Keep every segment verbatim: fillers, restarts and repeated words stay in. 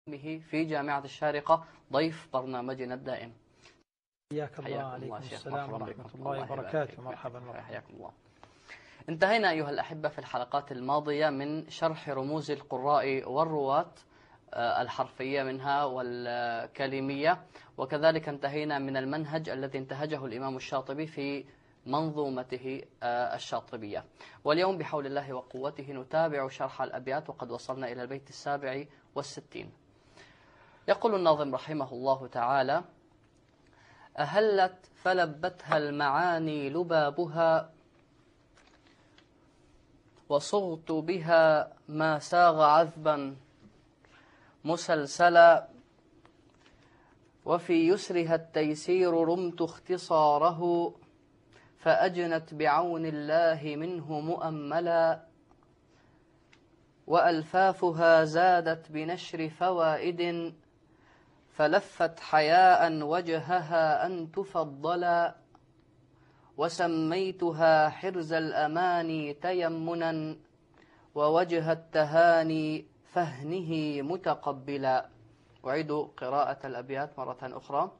به في جامعة الشارقة ضيف برنامجنا الدائم. حياك الله. عليكم السلام ورحمة الله وبركاته. مرحبا مرحبا. حياكم الله. انتهينا أيها الأحبة في الحلقات الماضية من شرح رموز القراء والرواة الحرفية منها والكلمية، وكذلك انتهينا من المنهج الذي انتهجه الإمام الشاطبي في منظومته الشاطبية. واليوم بحول الله وقوته نتابع شرح الأبيات، وقد وصلنا إلى البيت السابع والستين. يقول الناظم رحمه الله تعالى: أهلت فلبتها المعاني لبابها، وصغت بها ما ساغ عذبا مسلسلا، وفي يسرها التيسير رمت اختصاره، فأجنت بعون الله منه مؤملا، وألفافها زادت بنشر فوائد، فلفت حياء وجهها أن تفضلا، وسميتها حرز الأماني تيمنا، ووجه التهاني فهنه متقبلا. أعيد قراءة الأبيات مرة أخرى.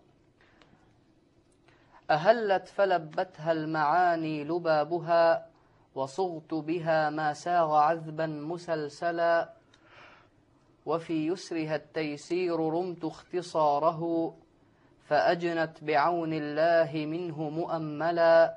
أهلت فلبتها المعاني لبابها، وصغت بها ما ساغ عذبا مسلسلا، وفي يسرها التيسير رمت اختصاره، فأجنت بعون الله منه مؤملا،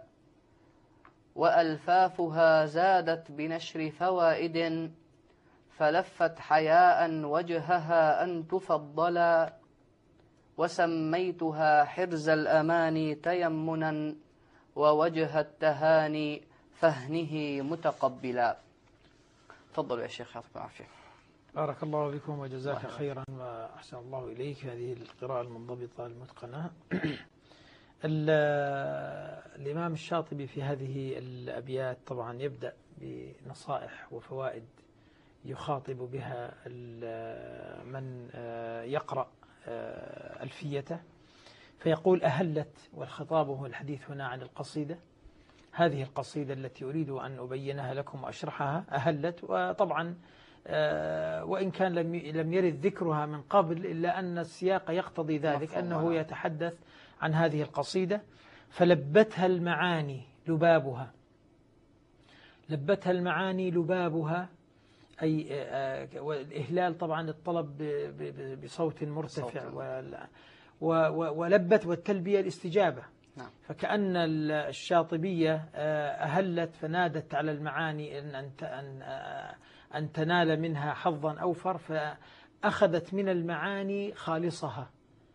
وألفافها زادت بنشر فوائد، فلفت حياء وجهها أن تفضلا، وسميتها حرز الأماني تيمنا، ووجه التهاني فهنه متقبلا. تفضلوا يا شيخ، يعطيكم العافية. بارك الله بكم وجزاك خيرا وأحسن الله إليك. هذه القراءة المنضبطة المتقنة. الإمام الشاطبي في هذه الأبيات طبعا يبدأ بنصائح وفوائد يخاطب بها من يقرأ ألفيته، فيقول: أهلت، والخطاب هو الحديث هنا عن القصيدة، هذه القصيدة التي أريد أن أبينها لكم وأشرحها. أهلت، وطبعا وإن كان لم يرد ذكرها من قبل إلا أن السياق يقتضي ذلك، أنه يتحدث عن هذه القصيدة. فلبتها المعاني لبابها، لبتها المعاني لبابها، أي والإهلال طبعا الطلب بصوت مرتفع، ولبت والتلبية الاستجابة. فكأن الشاطبية أهلت فنادت على المعاني أن أن أن تنال منها حظا أوفر، فأخذت من المعاني خالصها،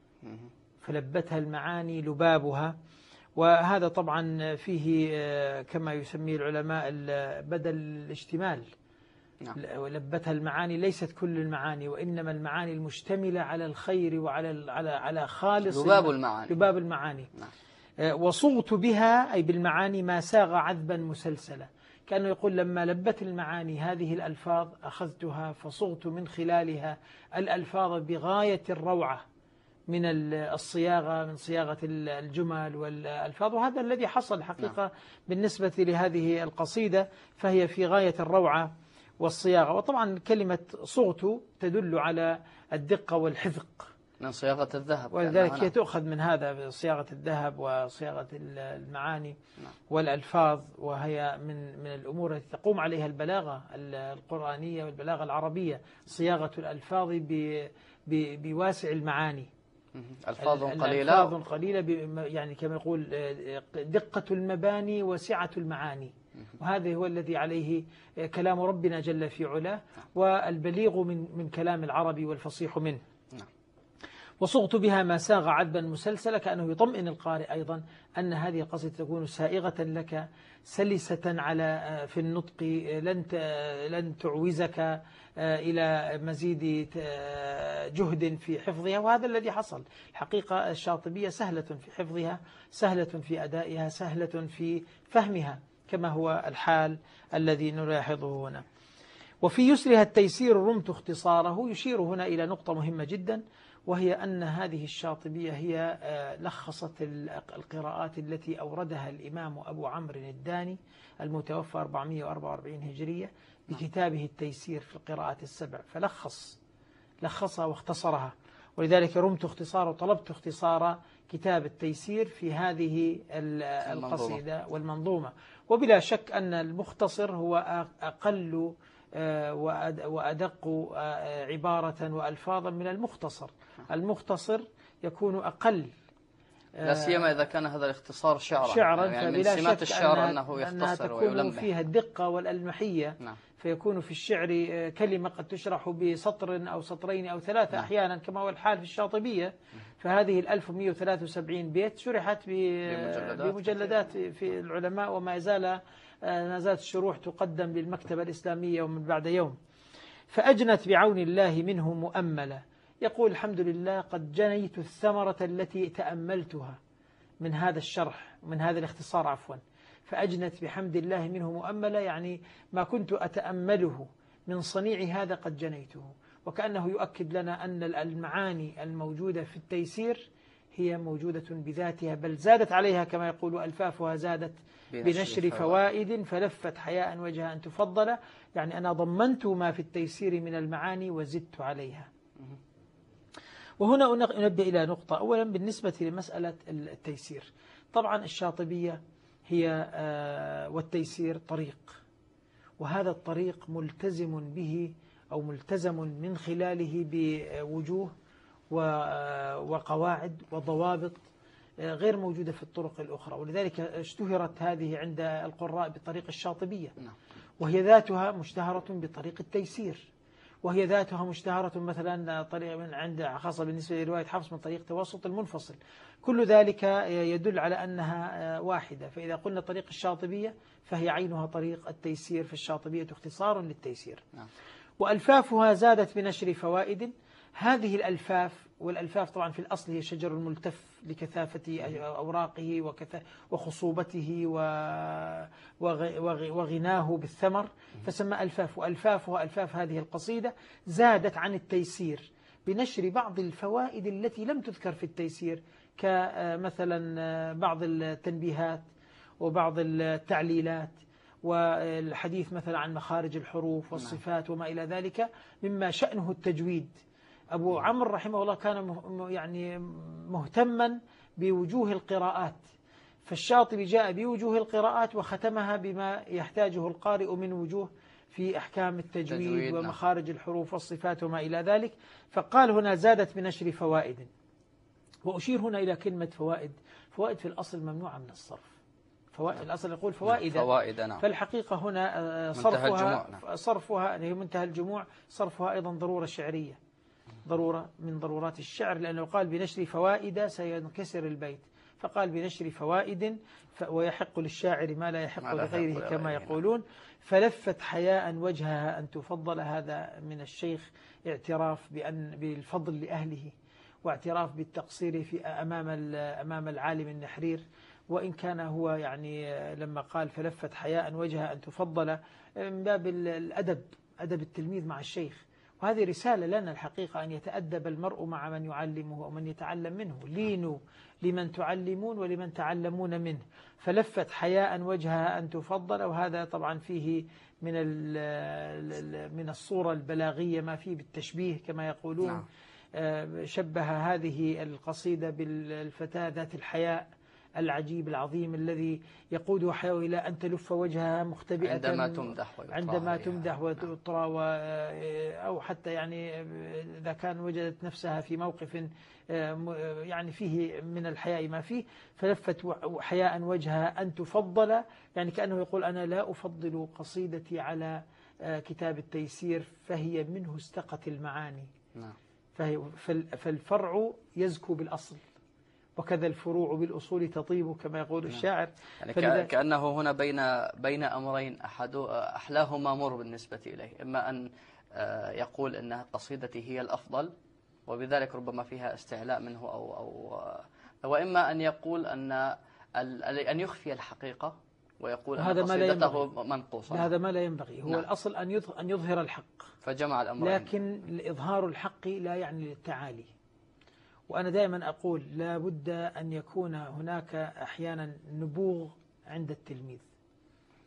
فلبتها المعاني لبابها. وهذا طبعا فيه كما يسميه العلماء بدل الاشتمال. ولبتها المعاني ليست كل المعاني، وإنما المعاني المشتملة على الخير وعلى على على خالص لباب المعاني, لباب المعاني. وصغت بها أي بالمعاني ما ساغ عذبا مسلسلا، كأنه يقول لما لبت المعاني هذه الألفاظ أخذتها فصغت من خلالها الألفاظ بغاية الروعة من الصياغة، من صياغة الجمل والألفاظ. وهذا الذي حصل حقيقة بالنسبة لهذه القصيدة، فهي في غاية الروعة والصياغة. وطبعا كلمة صغت تدل على الدقة والحذق من صياغة الذهب، ولذلك هي تؤخذ من هذا صياغة الذهب وصياغة المعاني والألفاظ، وهي من من الأمور التي تقوم عليها البلاغة القرآنية والبلاغة العربية، صياغة الألفاظ بواسع المعاني. ألفاظ قليلة، ألفاظ قليلة يعني كما يقول دقة المباني وسعة المعاني. وهذا هو الذي عليه كلام ربنا جل في علاه، والبليغ من من كلام العربي والفصيح منه. وصغت بها ما ساغ عذبا مسلسلا، كأنه يطمئن القارئ أيضا أن هذه القصيدة تكون سائغة لك، سلسة على في النطق، لن لن تعوزك إلى مزيد جهد في حفظها. وهذا الذي حصل. الحقيقة الشاطبية سهلة في حفظها، سهلة في أدائها، سهلة في فهمها، كما هو الحال الذي نلاحظه هنا. وفي يسرها التيسير رمت اختصاره، يشير هنا إلى نقطة مهمة جدا، وهي أن هذه الشاطبية هي لخصت القراءات التي أوردها الإمام أبو عمرو الداني المتوفى أربعمائة وأربعة وأربعين هجرية بكتابه التيسير في القراءات السبع، فلخص لخصها واختصرها، ولذلك رمت اختصار وطلبت اختصار كتاب التيسير في هذه القصيدة والمنظومة. وبلا شك أن المختصر هو أقل وأدق عبارة وألفاظا من المختصر. المختصر يكون أقل، لا سيما إذا كان هذا الاختصار شعرا، شعرا يعني فبلا من سمات شك الشعر أنها أنه أنها يختصر تكون ويلمح فيها الدقة والألمحية. نعم. فيكون في الشعر كلمة قد تشرح بسطر أو سطرين أو ثلاثة نعم. أحيانا كما هو الحال في الشاطبية. فهذه الألف ومئة وثلاثة وسبعين بيت شرحت بمجلدات, بمجلدات في العلماء، وما زال ما زالت الشروح تقدم للمكتبة الإسلامية ومن بعد يوم. فأجنت بعون الله منه مؤملة. يقول الحمد لله قد جنيت الثمرة التي تأملتها من هذا الشرح، من هذا الاختصار عفوا. فأجنت بحمد الله منه مؤملة، يعني ما كنت أتأمله من صنيع هذا قد جنيته. وكأنه يؤكد لنا أن المعاني الموجودة في التيسير هي موجودة بذاتها، بل زادت عليها كما يقول ألفافها زادت بنشر فوائد فلفت حياء وجهها أن تفضل. يعني أنا ضمنت ما في التيسير من المعاني وزدت عليها. وهنا أنبه إلى نقطة. أولا بالنسبة لمسألة التيسير، طبعا الشاطبية هي والتيسير طريق، وهذا الطريق ملتزم به أو ملتزم من خلاله بوجوه وقواعد وضوابط غير موجودة في الطرق الأخرى. ولذلك اشتهرت هذه عند القراء بطريق الشاطبية، وهي ذاتها مشتهرة بطريق التيسير، وهي ذاتها مشتهرة مثلا طريق من عند خاصة بالنسبة لرواية حفص من طريق توسط المنفصل. كل ذلك يدل على أنها واحدة. فإذا قلنا طريق الشاطبية فهي عينها طريق التيسير، في الشاطبية اختصار للتيسير. وألفافها زادت بنشر فوائد. هذه الألفاف، والألفاف طبعا في الأصل هي شجر الملتف لكثافة أوراقه وخصوبته وغناه بالثمر، فسمى ألفاف. وألفافها ألفاف هذه القصيدة زادت عن التيسير بنشر بعض الفوائد التي لم تذكر في التيسير، كمثلا بعض التنبيهات وبعض التعليلات والحديث مثلا عن مخارج الحروف والصفات وما إلى ذلك مما شأنه التجويد. أبو عمرو رحمه الله كان يعني مهتما بوجوه القراءات، فالشاطبي جاء بوجوه القراءات وختمها بما يحتاجه القارئ من وجوه في أحكام التجويد ومخارج الحروف والصفات وما إلى ذلك. فقال هنا زادت بنشر فوائد. وأشير هنا إلى كلمة فوائد. فوائد في الأصل ممنوعة من الصرف. فوائد الأصل يقول فوائد، فوائد نعم. فالحقيقة هنا صرفها صرفها هي منتهى الجموع، صرفها أيضا ضرورة شعرية، ضرورة من ضرورات الشعر، لأنه قال بنشر فوائد سينكسر البيت، فقال بنشر فوائد ويحق للشاعر ما لا يحق لغيره كما يقولون. فلفت حياء وجهها أن تفضل. هذا من الشيخ اعتراف بأن بالفضل لأهله، واعتراف بالتقصير في أمام أمام العالم النحرير. وإن كان هو يعني لما قال فلفت حياء وجهها أن تفضل من باب الأدب، أدب التلميذ مع الشيخ. وهذه رسالة لنا الحقيقة، أن يتأدب المرء مع من يعلمه ومن يتعلم منه. لينوا لمن تعلمون ولمن تعلمون منه. فلفت حياء وجهها أن تفضل. وهذا طبعا فيه من من الصورة البلاغية ما فيه بالتشبيه كما يقولون. نعم. شبه هذه القصيدة بالفتاة ذات الحياء العجيب العظيم الذي يقود حياة إلى أن تلف وجهها مختبئة عندما تمدح عندما تمدح وتطرى، أو حتى يعني إذا كان وجدت نفسها في موقف يعني فيه من الحياء ما فيه. فلفت حياء وجهها أن تفضل، يعني كأنه يقول أنا لا أفضل قصيدتي على كتاب التيسير، فهي منه استقت المعاني. فالفرع يزكو بالأصل، وكذا الفروع بالأصول تطيب كما يقول الشاعر. يعني كأنه هنا بين بين أمرين أحد أحلاهما مر بالنسبة إليه، إما أن يقول أن قصيدتي هي الأفضل وبذلك ربما فيها استعلاء منه، أو أو وإما أن يقول أن أن يخفي الحقيقة ويقول أن قصيدته منقوصة. هذا ما لا ينبغي. هو نعم. الأصل أن يظهر الحق، فجمع الأمرين. لكن إظهار الحق لا يعني التعالي. وأنا دائما أقول لا بد أن يكون هناك أحيانا نبوغ عند التلميذ،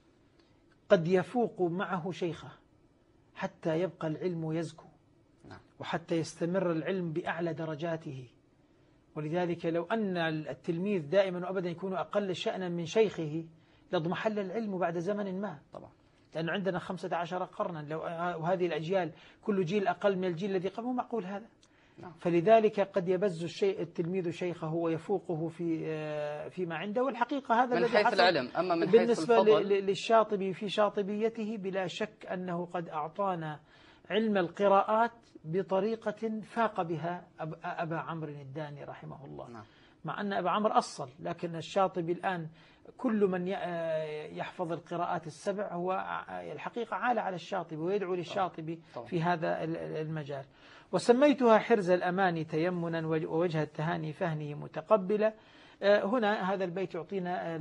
قد يفوق معه شيخه حتى يبقى العلم يزكو. وحتى يستمر العلم بأعلى درجاته. ولذلك لو أن التلميذ دائما وأبدا يكون أقل شأنا من شيخه لاضمحل العلم بعد زمن ما طبعا، لأن عندنا خمسة عشر قرنا، لو وهذه الأجيال كل جيل أقل من الجيل الذي قبله، معقول هذا؟ نعم. فلذلك قد يبز الشيء التلميذ شيخه ويفوقه في فيما عنده، والحقيقة هذا من حيث العلم. أما من حيث بالنسبة الفضل للشاطبي في شاطبيته بلا شك أنه قد أعطانا علم القراءات بطريقة فاق بها أبا عمرو الداني رحمه الله. نعم. مع أن أبا عمرو أصل، لكن الشاطبي الآن كل من يحفظ القراءات السبع هو الحقيقة عالة على الشاطبي ويدعو للشاطبي في هذا المجال. وسميتها حرز الأمان تيمنا ووجه التهاني فهنه متقبلة. هنا هذا البيت يعطينا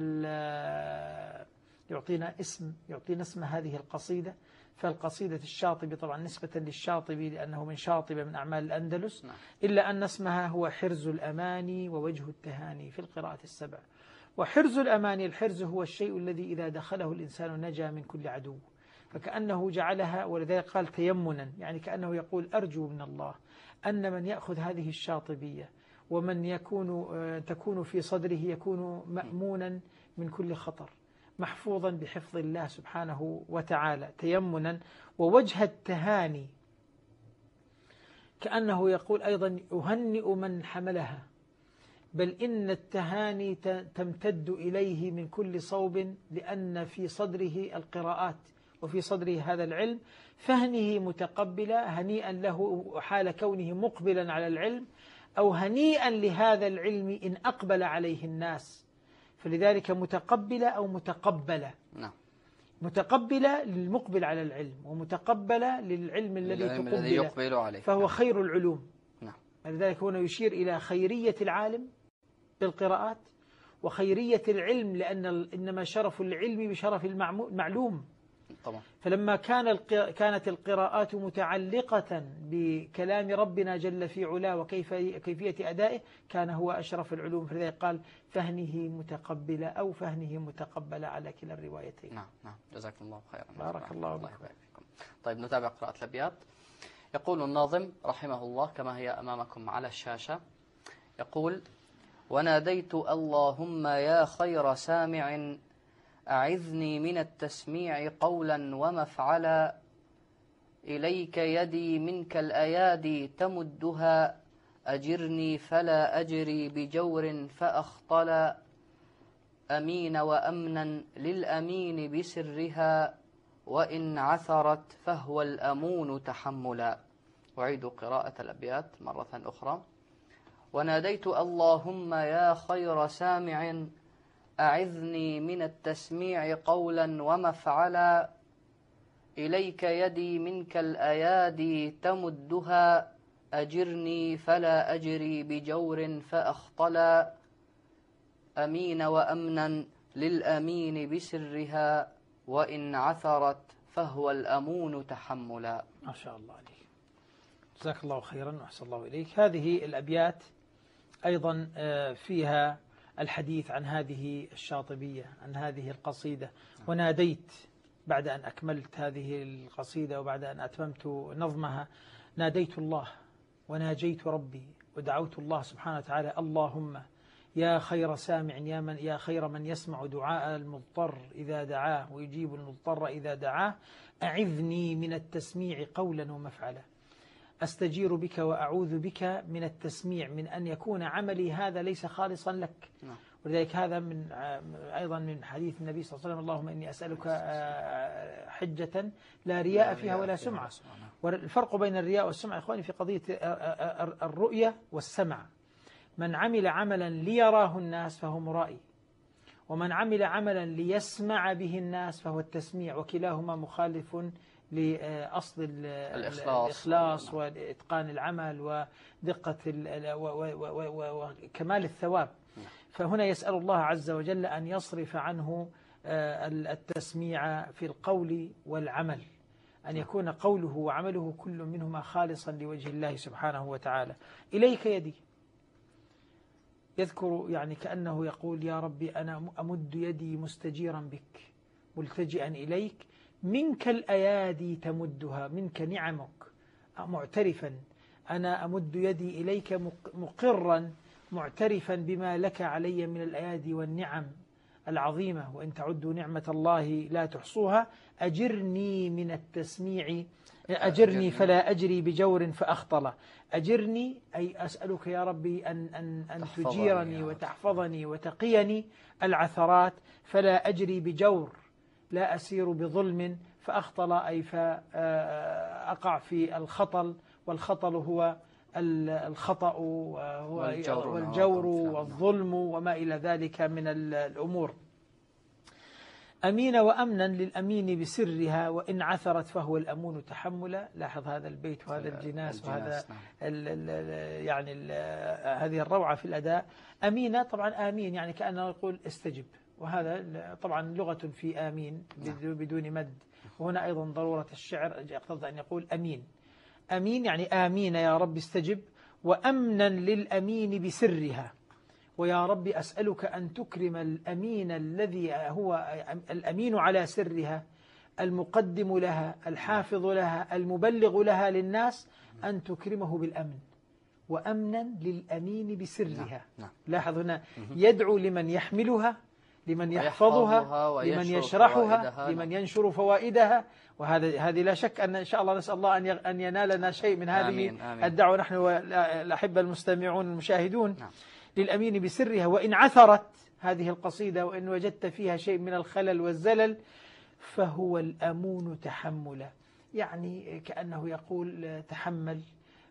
يعطينا اسم يعطينا اسم هذه القصيدة. فالقصيدة الشاطبي طبعا نسبة للشاطبي لأنه من شاطبة من أعمال الأندلس، إلا أن اسمها هو حرز الأمان ووجه التهاني في القراءة السبع. وحرز الأمان، الحرز هو الشيء الذي إذا دخله الإنسان نجا من كل عدو، فكأنه جعلها، ولذلك قال تيمنا، يعني كأنه يقول أرجو من الله أن من يأخذ هذه الشاطبية ومن يكون تكون في صدره يكون مأمونا من كل خطر، محفوظا بحفظ الله سبحانه وتعالى. تيمنا ووجه التهاني، كأنه يقول أيضا أهنئ من حملها، بل إن التهاني تمتد إليه من كل صوب، لأن في صدره القراءات وفي صدره هذا العلم، فهنه متقبلة، هنيئا له حال كونه مقبلا على العلم، أو هنيئا لهذا العلم إن أقبل عليه الناس. فلذلك متقبلة أو متقبلة. نعم. متقبلة للمقبل على العلم، ومتقبلة للعلم الذي تقبل يقبل عليه، فهو خير العلوم. نعم. لذلك هنا يشير إلى خيرية العالم بالقراءات وخيرية العلم، لأن إنما شرف العلم بشرف المعلوم طبعا. فلما كان كانت القراءات متعلقة بكلام ربنا جل في علاه وكيف كيفية أدائه، كان هو أشرف العلوم. فلذلك قال فهنه متقبلة أو فهنه متقبلة على كلا الروايتين. نعم نعم، جزاكم الله خيرا. بارك الله فيكم. طيب نتابع قراءة الأبيات. يقول الناظم رحمه الله كما هي أمامكم على الشاشة، يقول: وناديت اللهم يا خير سامع، أعذني من التسميع قولا ومفعلا، إليك يدي منك الأيادي تمدها، أجرني فلا أجري بجور فأخطلا، أمين وأمنا للأمين بسرها، وإن عثرت فهو الأمون تحملا. أعيد قراءة الأبيات مرة أخرى. وناديت اللهم يا خير سامع، أعذني من التسميع قولا ومفعلا، إليك يدي منك الأيادي تمدها، أجرني فلا أجري بجور فأخطلا، أمين وأمنا للأمين بسرها، وإن عثرت فهو الأمون تحملا. ما شاء الله عليك، جزاك الله خيرا وأحسن الله إليك. هذه الأبيات أيضا فيها الحديث عن هذه الشاطبية، عن هذه القصيدة. وناديت، بعد أن أكملت هذه القصيدة وبعد أن أتممت نظمها، ناديت الله وناجيت ربي ودعوت الله سبحانه وتعالى: اللهم يا خير سامع، يا من يا خير من يسمع دعاء المضطر إذا دعاه ويجيب المضطر إذا دعاه، أعذني من التسميع قولا ومفعلا. أستجير بك وأعوذ بك من التسميع، من أن يكون عملي هذا ليس خالصا لك. ولذلك هذا من أيضا من حديث النبي صلى الله عليه وسلم: اللهم إني أسألك حجة لا رياء فيها ولا سمعة. والفرق بين الرياء والسمع إخواني في قضية الرؤية والسمع: من عمل عملا ليراه الناس فهو مرائي، ومن عمل عملا ليسمع به الناس فهو التسميع، وكلاهما مخالف لأصل الإخلاص, الإخلاص وإتقان العمل ودقة وكمال الثواب. فهنا يسأل الله عز وجل أن يصرف عنه التسميع في القول والعمل، أن يكون قوله وعمله كل منهما خالصا لوجه الله سبحانه وتعالى. إليك يدي، يذكر يعني كأنه يقول: يا ربي أنا أمد يدي مستجيرا بك ملتجئا إليك، منك الأيادي تمدها، منك نعمك، معترفا أنا أمد يدي إليك مقرا معترفا بما لك علي من الأيادي والنعم العظيمة، وإن تعدوا نعمة الله لا تحصوها. أجرني من التسميع، أجرني فلا أجري بجور فأخطل. أجرني أي أسألك يا ربي أن, أن, أن تجيرني وتحفظني وتقيني العثرات، فلا أجري بجور، لا أسير بظلم، فأخطل أي فأقع في الخطل، والخطل هو الخطأ والجور والظلم وما إلى ذلك من الأمور. أمين وأمنا للأمين بسرها، وإن عثرت فهو الأمون تحملا. لاحظ هذا البيت وهذا الجناس وهذا ال ال يعني ال هذه الروعة في الأداء. أمينة طبعا آمين يعني كأنه يقول استجب، وهذا طبعا لغة في آمين بدون مد، وهنا أيضا ضرورة الشعر يقتضي أن يقول أمين. أمين يعني آمين يا رب استجب، وأمنا للأمين بسرها، ويا رب أسألك أن تكرم الأمين الذي هو الأمين على سرها، المقدم لها، الحافظ لها، المبلغ لها للناس، أن تكرمه بالأمن. وأمنا للأمين بسرها. لاحظ هنا يدعو لمن يحملها، لمن يحفظها، لمن يشرحها، لمن ينشر فوائدها. وهذا هذه لا شك أن إن شاء الله نسأل الله أن أن ينالنا شيء من هذه الدعوة نحن والأحبة المستمعون المشاهدون. نعم. للأمين بسرها، وإن عثرت هذه القصيدة وإن وجدت فيها شيء من الخلل والزلل فهو الأمون تحملا، يعني كأنه يقول تحمل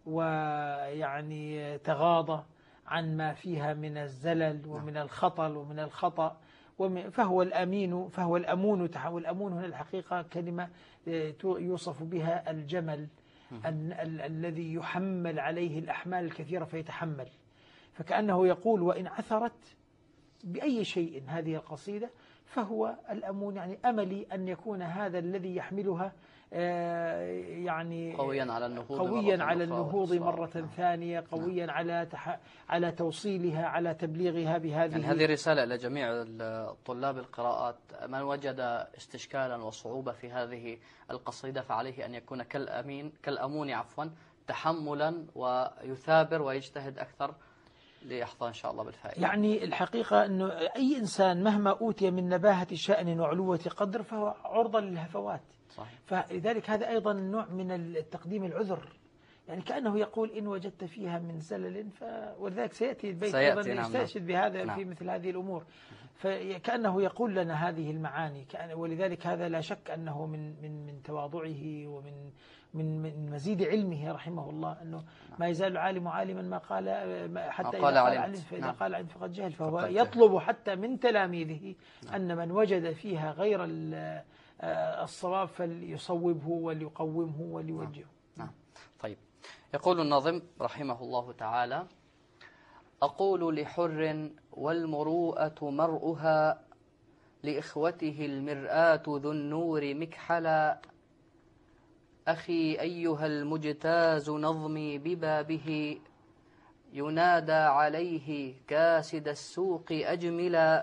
ويعني تغاضى عن ما فيها من الزلل ومن الخطل ومن الخطأ، فهو الأمين فهو الأمون تحمل. الأمون هنا الحقيقة كلمة يوصف بها الجمل الذي يحمل عليه الأحمال الكثيرة فيتحمل، فكأنه يقول وإن عثرت بأي شيء هذه القصيدة فهو الأمون، يعني أملي أن يكون هذا الذي يحملها يعني قويا على النهوض قويا مرة على النهوض مرة نعم. ثانية، قويا نعم. على تح... على توصيلها، على تبليغها بهذه. يعني هذه رسالة إلى جميع طلاب القراءات، من وجد استشكالا وصعوبة في هذه القصيدة فعليه أن يكون كالأمين كالأمون عفوا تحملا، ويثابر ويجتهد أكثر ليحظى إن شاء الله بالفائدة. يعني الحقيقة أنه أي إنسان مهما أوتي من نباهة شأن وعلوة قدر فهو عرضة للهفوات. صحيح. فلذلك هذا أيضا نوع من التقديم العذر، يعني كأنه يقول إن وجدت فيها من زلل ف... ولذلك سيأتي البيت أيضا يستشهد بهذا نعم. في مثل هذه الأمور، فكأنه يقول لنا هذه المعاني، ولذلك هذا لا شك أنه من من من تواضعه ومن من من مزيد علمه رحمه الله، أنه ما يزال العالم عالما ما قال حتى إذا قال علم فإذا نعم. قال علم فقد جهل، فهو يطلب حتى من تلاميذه نعم. أن من وجد فيها غير الصواب فليصوبه وليقومه وليوجهه. نعم. طيب، يقول الناظم رحمه الله تعالى: أقول لحر والمروءة مرؤها، لإخوته المرآة ذو النور مكحلا، أخي أيها المجتاز نظمي ببابه، ينادى عليه كاسد السوق أجملا،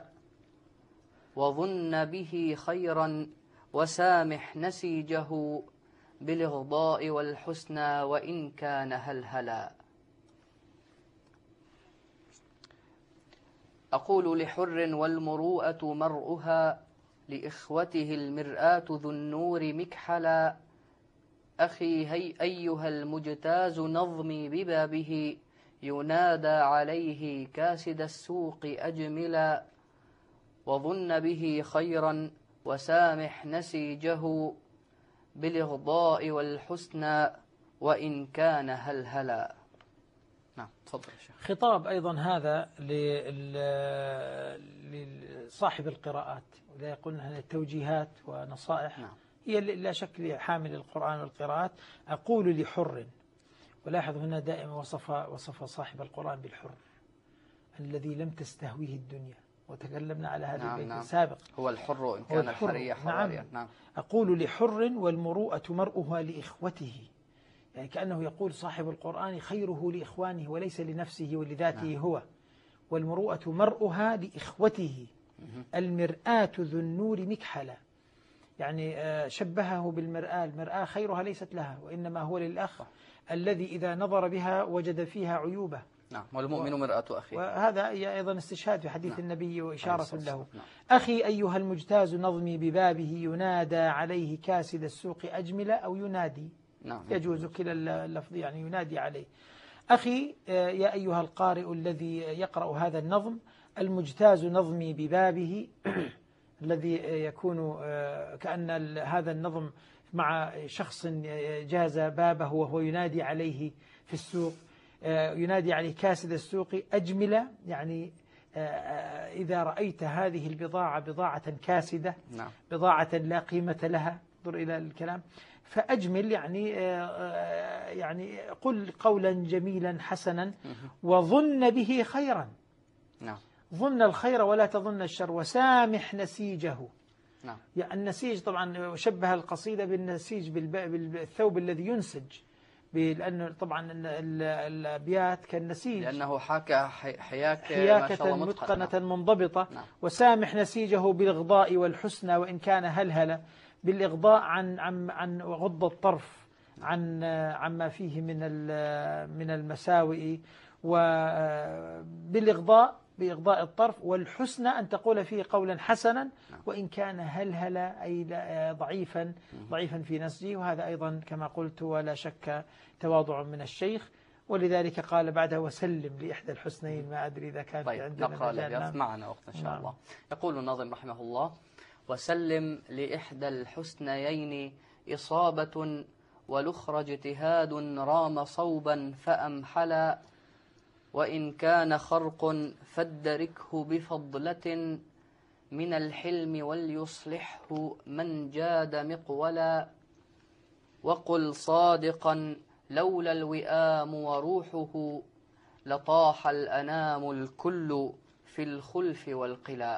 وظن به خيرا وسامح نسيجه، بالإغضاء والحسنى وإن كان هلهلا. أقول لحر والمروءة مرؤها، لإخوته المرآة ذو النور مكحلا، أخي هي أيها المجتاز نظمي ببابه، ينادى عليه كاسد السوق أجملا، وظن به خيرا وسامح نسيجه، بالإغضاء والحسنى وإن كان هلهلا. نعم، تفضل يا شيخ. خطاب أيضا هذا لصاحب القراءات، ولا يقولون توجيهات ونصائح نعم. هي لا شك لحامل القرآن والقراءات. أقول لحر، ولاحظ هنا دائما وصف وصف صاحب القرآن بالحر الذي لم تستهويه الدنيا، وتكلمنا على هذا نعم البيت نعم. السابق. هو الحر إن كان الحرية حواريا. نعم. نعم. أقول لحر والمروءة مرؤها لإخوته، يعني كأنه يقول صاحب القرآن خيره لإخوانه وليس لنفسه ولذاته نعم. هو. والمروءة مرؤها لإخوته، المرآة ذو النور مكحلا، يعني شبهه بالمرآة، المرآة خيرها ليست لها وإنما هو للأخ الذي إذا نظر بها وجد فيها عيوبة. نعم، والمؤمن مرآة أخيه. وهذا أيضا استشهاد في حديث نعم. النبي وإشارة له. نعم. أخي أيها المجتاز نظمي ببابه ينادى عليه كاسد السوق أجمل أو ينادي. نعم. يجوز كلا اللفظ، يعني ينادي عليه. أخي يا أيها القارئ الذي يقرأ هذا النظم، المجتاز نظمي ببابه الذي يكون كأن هذا النظم مع شخص جاز بابه وهو ينادي عليه في السوق، ينادي عليه كاسد السوق أجمل، يعني إذا رأيت هذه البضاعة بضاعة كاسدة، نعم. بضاعة لا قيمة لها، انظر إلى الكلام، فأجمل يعني يعني قل قولا جميلا حسنا وظن به خيرا. نعم. ظن الخير ولا تظن الشر، وسامح نسيجه. نعم. يعني النسيج طبعا شبه القصيدة بالنسيج بالثوب الذي ينسج، لأنه طبعا الأبيات كالنسيج، لأنه حاكى حياك حياكة متقنة منضبطة. نعم. وسامح نسيجه بالإغضاء والحسنى وإن كان هلهلة، بالإغضاء عن عن عن غض الطرف عن عما فيه من من المساوئ، وبالإغضاء بإغضاء الطرف، والحسنى أن تقول فيه قولا حسنا وإن كان هلهلا أي ضعيفا ضعيفا في نسجه. وهذا أيضا كما قلت ولا شك تواضع من الشيخ، ولذلك قال بعده وسلم لإحدى الحسنين. ما أدري إذا كان طيب عندنا نقرأ الأبيات معنا وقت إن شاء نعم. الله. يقول الناظم رحمه الله: وسلم لإحدى الحسنيين إصابة والأخرى اجتهاد رام صوبا فأمحلا، وإن كان خرق فادركه بفضلة من الحلم وليصلحه من جاد مقولا، وقل صادقا لولا الوئام وروحه لطاح الأنام الكل في الخلف والقلا.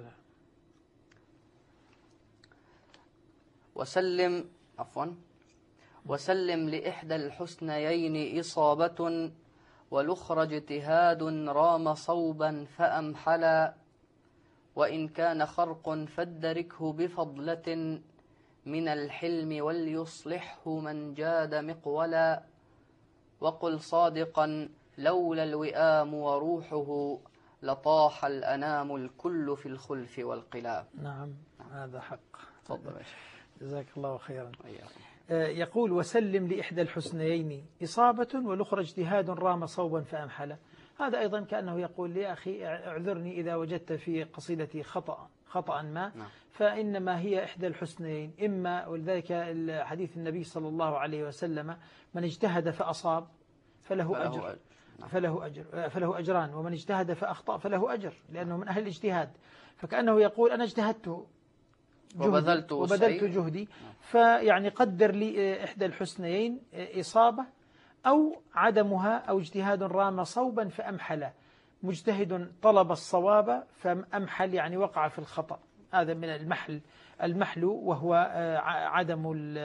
وسلم عفوا وسلم لإحدى الحسنيين إصابة والأخرى اجتهاد رام صوبا فأمحلا، وإن كان خرق فادركه بفضلة من الحلم وليصلحه من جاد مقولا، وقل صادقا لولا الوئام وروحه لطاح الأنام الكل في الخلف والقلا. نعم هذا حق. تفضل يا شيخ. جزاك الله خيرا. أيضا. يقول وسلم لإحدى الحسنيين إصابة والأخرى اجتهاد رام صوبا فأمحلا. هذا أيضا كأنه يقول يا أخي اعذرني إذا وجدت في قصيدتي خطأ خطأ ما، نعم. فإنما هي إحدى الحسنيين، إما ولذلك حديث النبي صلى الله عليه وسلم من اجتهد فأصاب فله, فله أجر, أجر. نعم. فله أجر فله أجران، ومن اجتهد فأخطأ فله أجر لأنه من أهل الاجتهاد. فكأنه يقول أنا اجتهدت وبذلت, وبذلت جهدي، فيعني قدر لي إحدى الحسنيين إصابة أو عدمها أو اجتهاد رام صوبا فأمحل. مجتهد طلب الصواب فأمحل يعني وقع في الخطأ، هذا من المحل المحل وهو عدم ال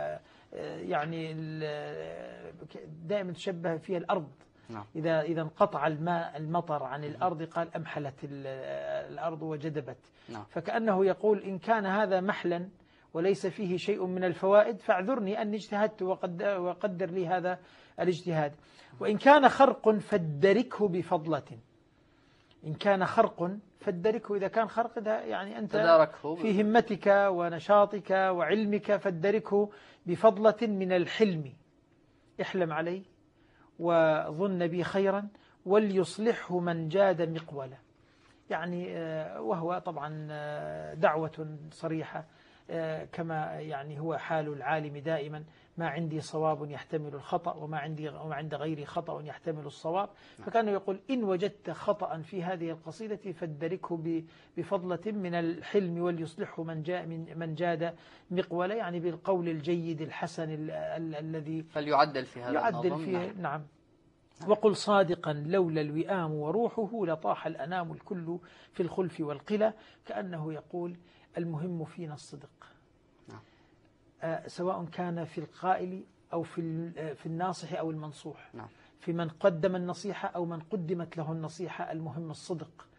يعني ال دائما تشبه فيها الأرض. نعم. إذا إذا انقطع الماء المطر عن الأرض قال أمحلت الأرض وجدبت. نعم. فكأنه يقول إن كان هذا محلا وليس فيه شيء من الفوائد فاعذرني أني اجتهدت وقدر لي هذا الاجتهاد. وإن كان خرق فادركه بفضلة. إن كان خرق فادركه، إذا كان خرق ده يعني أنت في همتك ونشاطك وعلمك فادركه بفضلة من الحلم، احلم عليه وظن بي خيرا وليصلحه من جاد مقولا. يعني وهو طبعا دعوة صريحة كما يعني هو حال العالم دائما، ما عندي صواب يحتمل الخطأ وما عندي وما عند غيري خطأ يحتمل الصواب. فكان يقول إن وجدت خطأ في هذه القصيدة فادركه بفضلة من الحلم وليصلحه من جاء من من جاد مقولا، يعني بالقول الجيد الحسن ال ال الذي فليعدل في هذا يعدل فيه. نعم. نعم. وقل صادقا لولا الوئام وروحه لطاح الأنام الكل في الخلف والقلى. كأنه يقول المهم فينا الصدق، آه سواء كان في القائل أو في في الناصح أو المنصوح، نعم. في من قدم النصيحة أو من قدمت له النصيحة، المهم الصدق.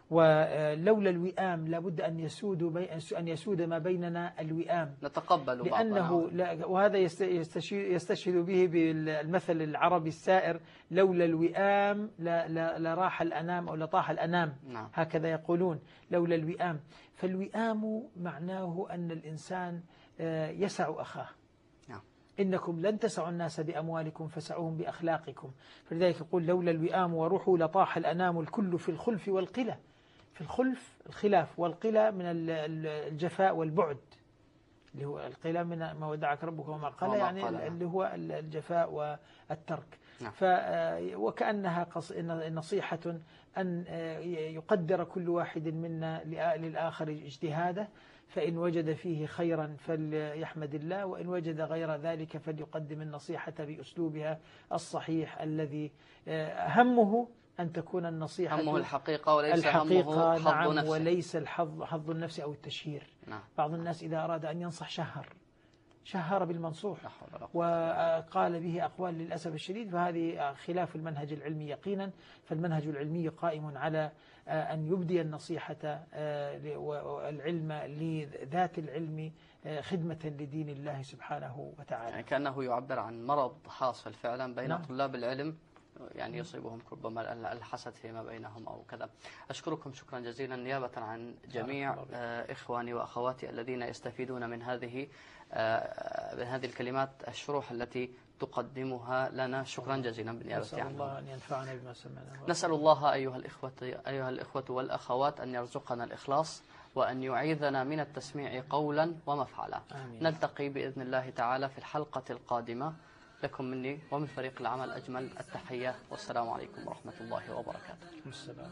ولولا الوئام لابد أن يسود أن يسود ما بيننا الوئام، نتقبل لأنه لا، وهذا يستشهد به بالمثل العربي السائر: لولا الوئام لراح الأنام أو لطاح الأنام. نعم. هكذا يقولون، لولا الوئام. فالوئام معناه أن الإنسان يسع أخاه. نعم. إنكم لن تسعوا الناس بأموالكم فسعوهم بأخلاقكم. فلذلك يقول: لولا الوئام وروحوا لطاح الأنام الكل في الخلف والقلة. في الخلف الخلاف، والقلة من الجفاء والبعد، اللي هو القلة من ما ودعك ربك وما قال، يعني قال. اللي هو الجفاء والترك. نعم. ف وكأنها نصيحة أن يقدر كل واحد منا للآخر اجتهاده، فإن وجد فيه خيرا فليحمد الله، وإن وجد غير ذلك فليقدم النصيحة بأسلوبها الصحيح الذي همه أن تكون النصيحة همه الحقيقة وليس الحقيقة همه حظ نعم نفسه. وليس الحظ حظ النفس أو التشهير. نعم. بعض الناس إذا أراد أن ينصح شهر شهر بالمنصوح وقال به أقوال للأسف الشديد، فهذه خلاف المنهج العلمي يقينا. فالمنهج العلمي قائم على أن يبدي النصيحة والعلم لذات العلم خدمة لدين الله سبحانه وتعالى. يعني كأنه يعبر عن مرض حاصل فعلا بين نعم. طلاب العلم، يعني يصيبهم ربما الحسد فيما بينهم أو كذا. أشكركم شكرا جزيلا نيابة عن جميع إخواني وأخواتي الذين يستفيدون من هذه من هذه الكلمات الشروح التي تقدمها لنا. شكرا جزيلا بالنيابة نسأل عنهم. الله أن ينفعنا بما سمعنا. نسأل الله أيها الإخوة أيها الإخوة والأخوات أن يرزقنا الإخلاص، وأن يعيذنا من التسميع قولا ومفعلا. آمين. نلتقي بإذن الله تعالى في الحلقة القادمة. لكم مني ومن فريق العمل أجمل التحية، والسلام عليكم ورحمة الله وبركاته. السلام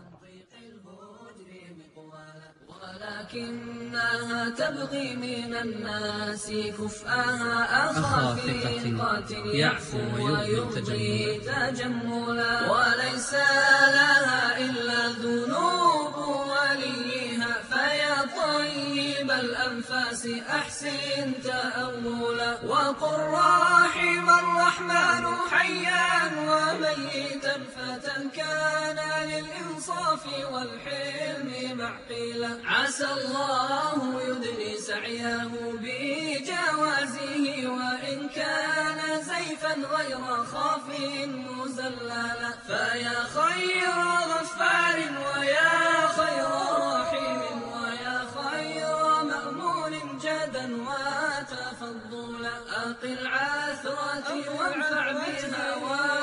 ولكنها تبغي من الناس كفءها أخا ثقة يعفو ويبغي تجملا، وليس لها إلا ذنوب وليها، فيا طيب الأنفاس أحسن تأولا، وقل رحم الرحمن حيا وميتا فتى كان للإنصاف والحلم معقلا، عسى الله يدني سعيه بجوازه، وإن كان زيفا غير خاف مزللا، فيا خير غفار ويا خير رحيم ويا خير مأمون جدا وتفضلا، أقل عثرتي وانفع بها